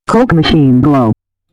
Coke machine glow.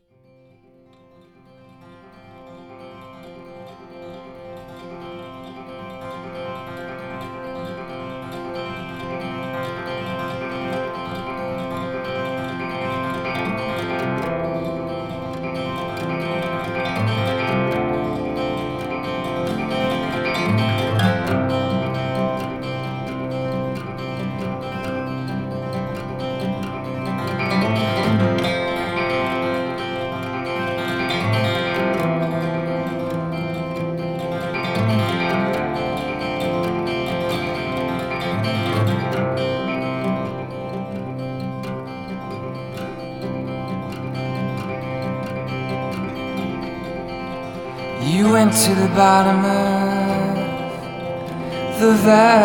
You went to the bottom of the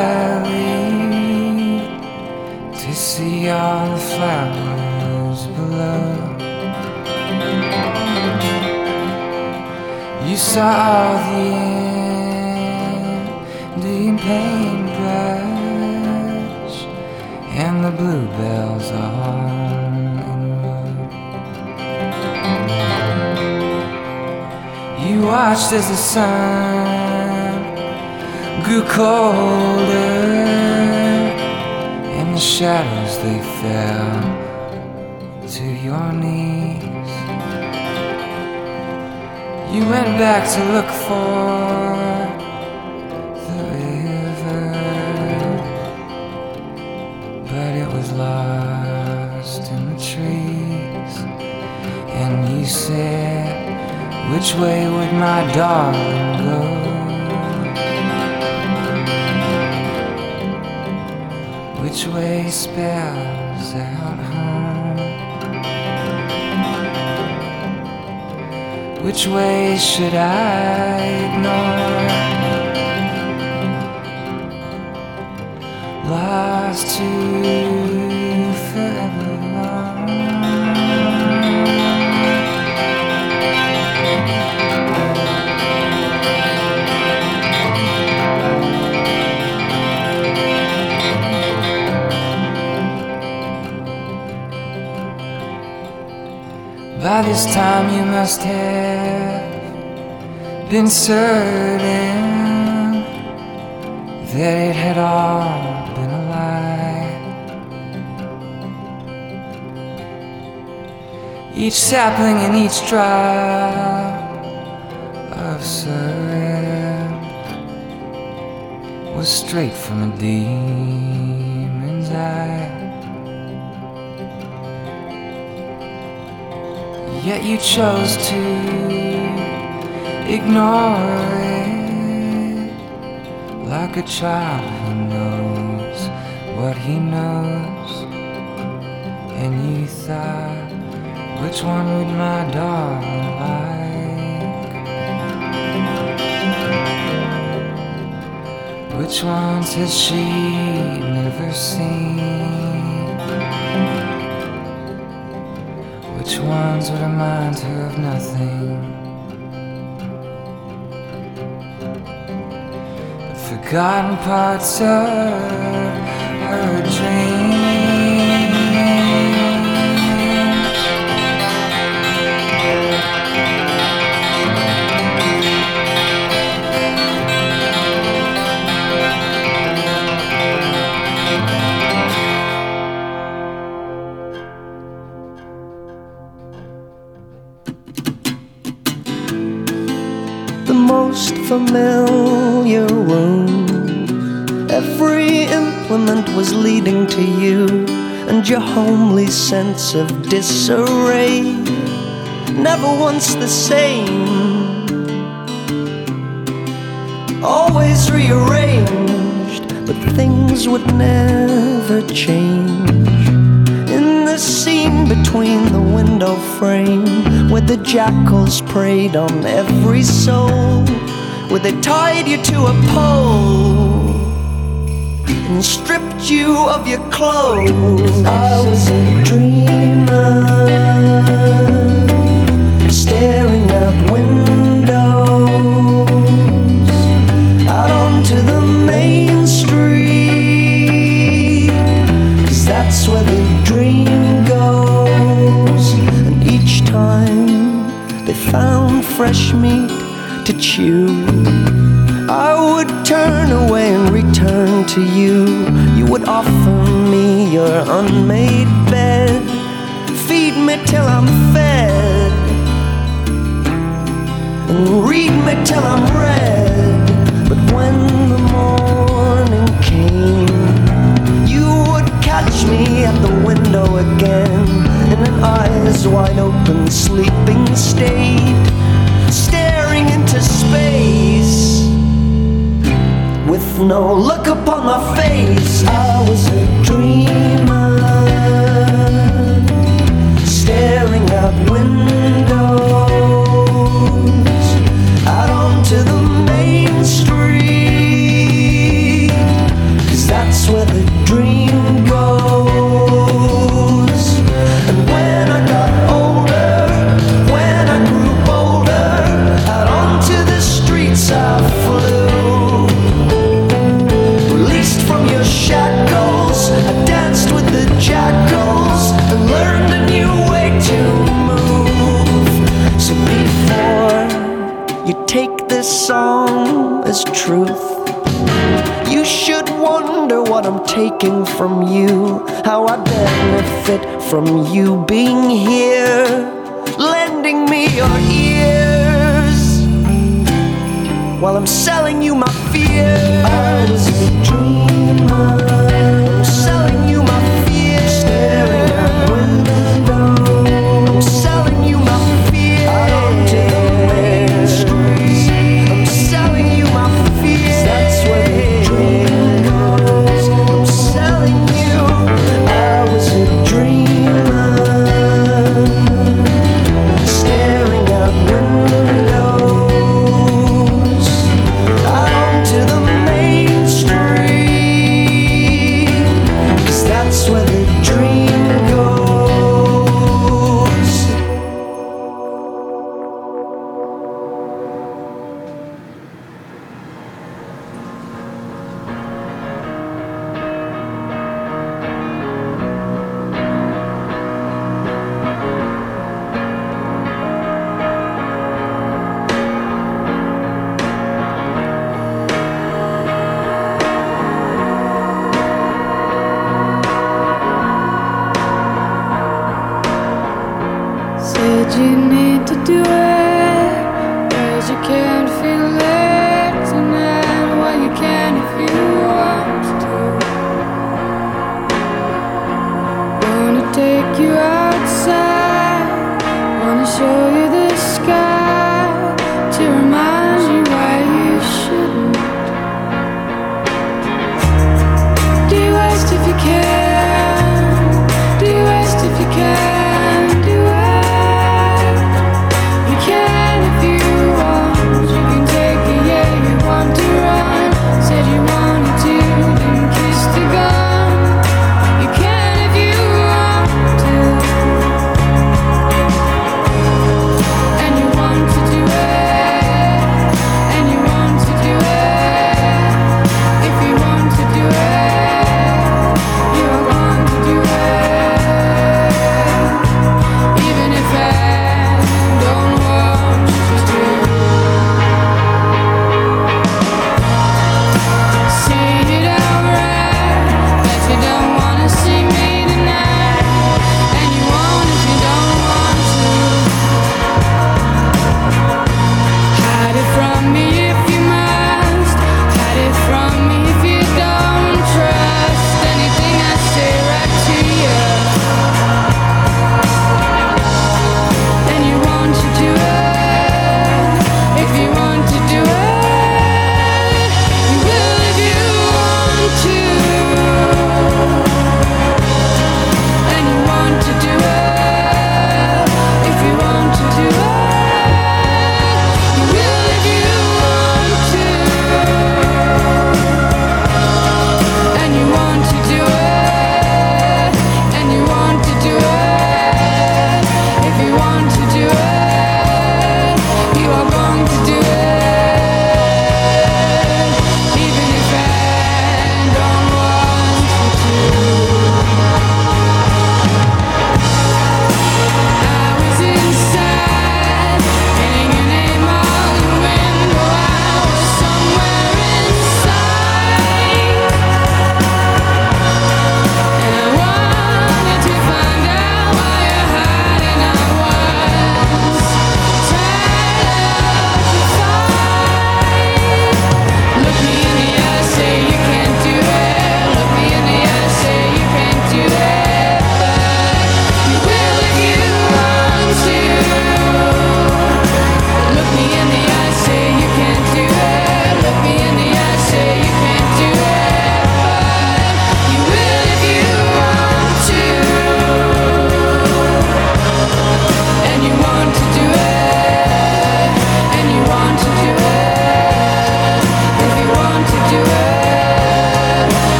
valley to see all the flowers below. You saw the Indian paintbrush and the bluebells on the road. You watched as the sun grew colder and the shadows they fell to your knees. You went back to look for the river, but it was lost in the trees. And you said, which way would my darling go? Which way spells out home? Which way should I ignore? Lost to forever long. By this time you must have been certain that it had all been a lie. Each sapling and each drop of syrup was straight from a demon's eye. Yet you chose to ignore it, like a child who knows what he knows. And you thought, which one would my darling like? Which ones has she never seen? Which ones would remind her of nothing but forgotten parts of her dreams? Most familiar wound. Every implement was leading to you, and your homely sense of disarray, never once the same, always rearranged, but things would never change. In the scene between the window frame, where the jackals preyed on every soul, where they tied you to a pole and stripped you of your clothes. I was a dreamer, staring out windows, out onto the main street, 'cause that's where the dream goes. to chew. I would turn away and return to you. You would offer me your unmade bed, feed me till I'm fed, and read me till I'm read. But when the morning came, you would catch me at the window again, in an eyes wide open sleeping state, staring into space with no look upon my face. I was a dreamer, staring out windows, out onto the main street, 'cause that's where the dream goes. And when I got older, when I grew bolder, out onto the streets I flew. Released from your shackles, I danced with the jackals and learned a new way to move. So before you take this song as truth, you should wonder what I'm taking from you, how I benefit from you being here, lending me your ears, while I'm selling you my fears. I was a dreamer, I'm selling you my fears, staring out windows, I'm selling you my fears, out onto the main street, I'm selling you my fears, that's where the dream goes. I'm selling you, I was a dreamer, staring out windows, out onto the main street, 'cause that's where the dream goes. Said you need to do it, 'cause you can't feel it tonight. Well, you can if you want to. Wanna take you outside, wanna show you the sky, to remind you why you shouldn't. Do you waste if you can? Do you waste if you can? Do it.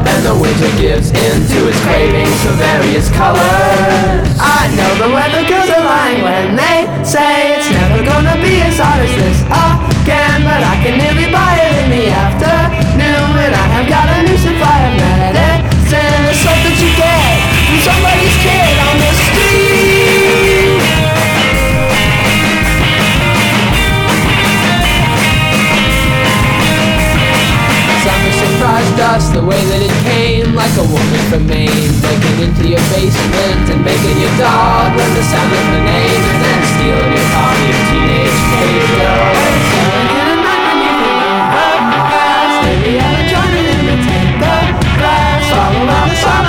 and the winter gives in to its cravings of various colors. I know the weather girls are lying when they say it's never gonna be as hot as this again, but I can nearly buy it in the afternoon when I have got a new supply of medicine. The stuff that you get from somebody's kid on the street. Summer surprised us the way that it came, like a woman from Maine, breaking into your basement and making your dog learn the sound of her name, and then stealing your copy of Teenage Fatal. Maybe I'll join and imitate the glass. Follow around the sun,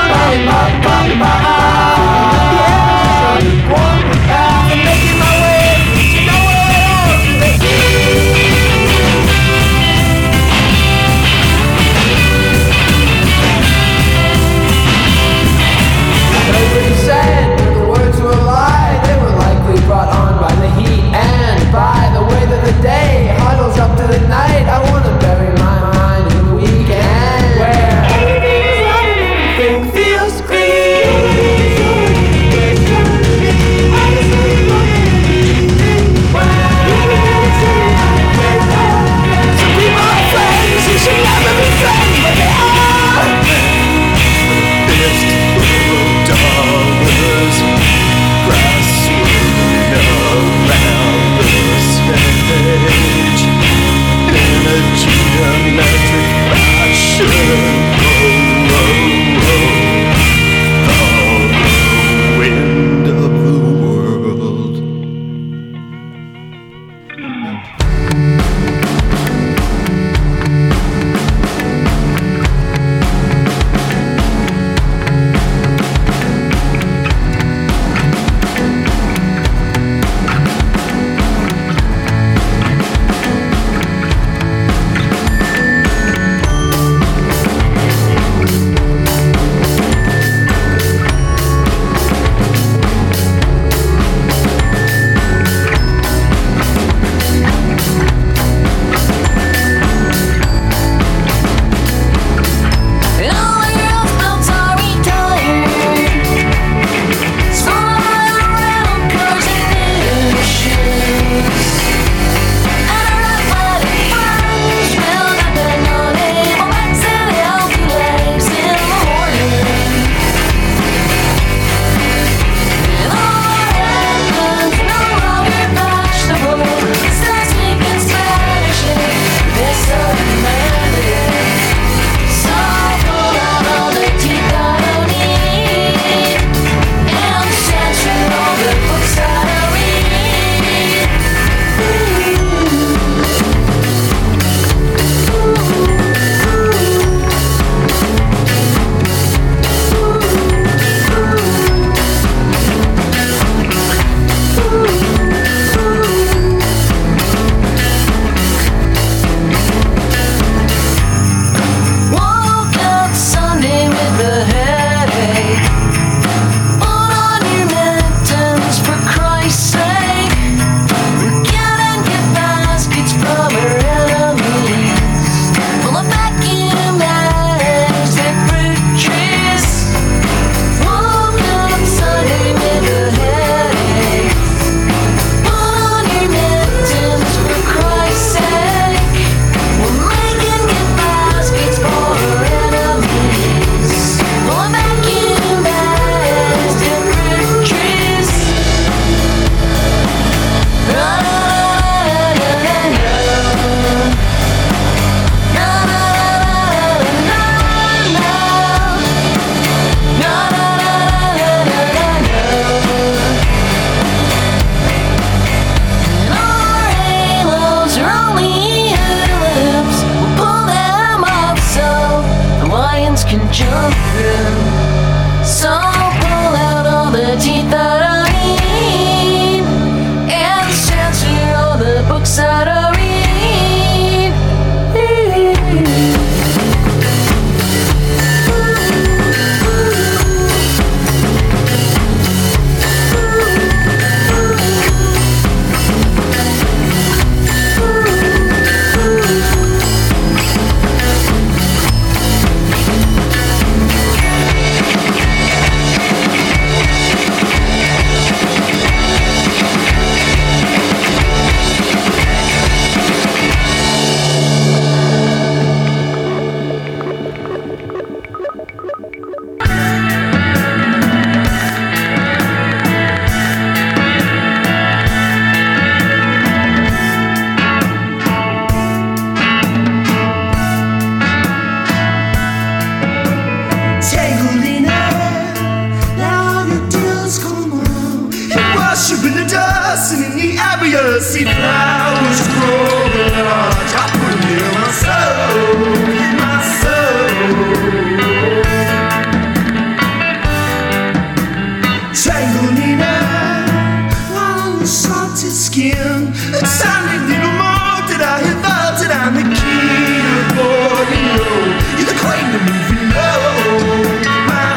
I'm making my way to nowhere else to the east. Nobody said that the words were a lie. They were likely brought on by the heat and by the way that the day huddles up to the night. I wanna bury my mind in the weekend where everything is right and everything feels green. Some people are friends who should never be friends, but they are. $50 grass around the stage in a geometric fashion. The wind of the world. to see flowers grow large. I put them in my soul, in my soul. Triangolina on salted skin. It's sounding little more that I had thought that I'm the king of Borneo. You're the queen of moving low, my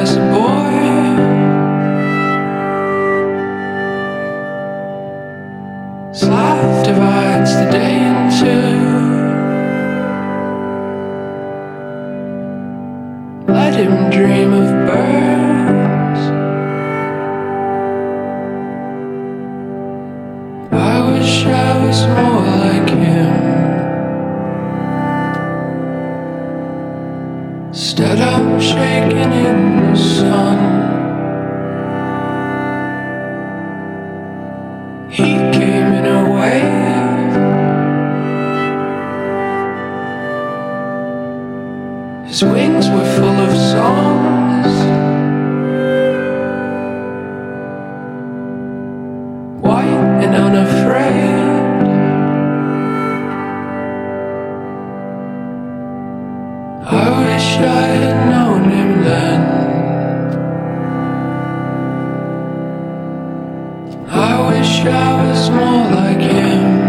just a boy. Life divides the day in two. Let him dream of birds. I wish I was more like him. Instead I'm shaking in the sun. He came in a wave. His wings were full of songs. White and unafraid. I wish I had known him then. I wish I was more like him.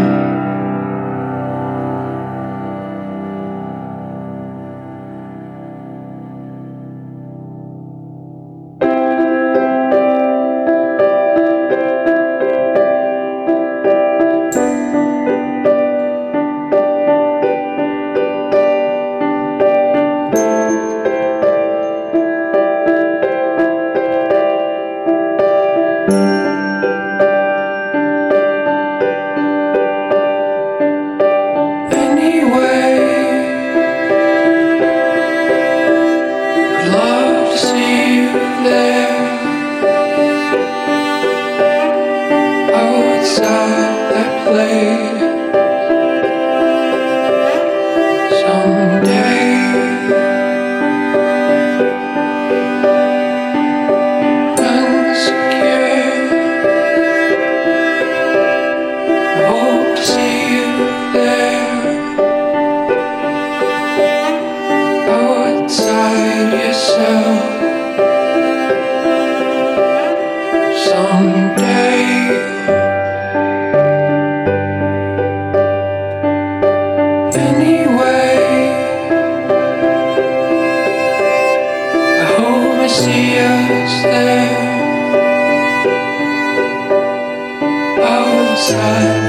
See us there outside.